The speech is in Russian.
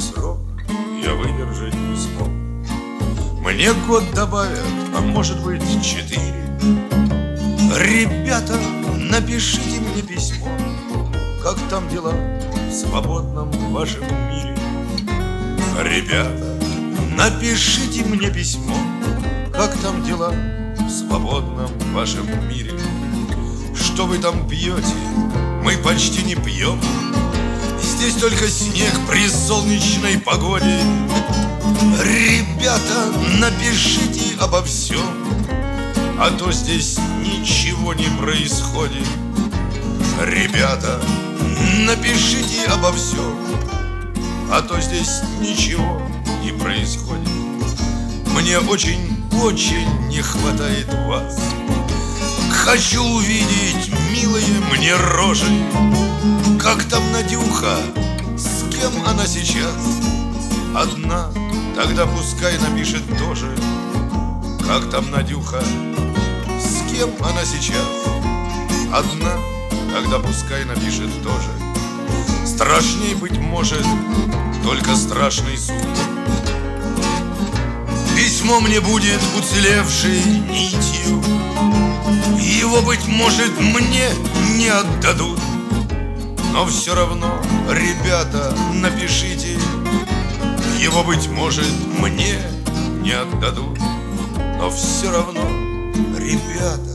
срок я выдержать не смог. Мне год добавят, а может быть 4. Ребята, напишите мне письмо, как там дела в свободном вашем мире. Ребята, напишите мне письмо, как там дела в свободном вашем мире. Что вы там пьете? Мы почти не пьем. Здесь только снег при солнечной погоде. Ребята, напишите обо всем, а то здесь ничего не происходит. Ребята, напишите обо всем, а то здесь ничего не происходит. Мне очень-очень не хватает вас. Хочу увидеть милые мне рожи. Как там Надюха? С кем она сейчас? Одна? Тогда пускай напишет тоже. Как там Надюха? С кем она сейчас? Одна? Тогда пускай напишет тоже. Страшней, быть может, только страшный суд. Письмо мне будет уцелевшей нитью. Его, быть может, мне не отдадут. Но все равно, ребята, напишите. Его, быть может, мне не отдадут. Но все равно, ребята,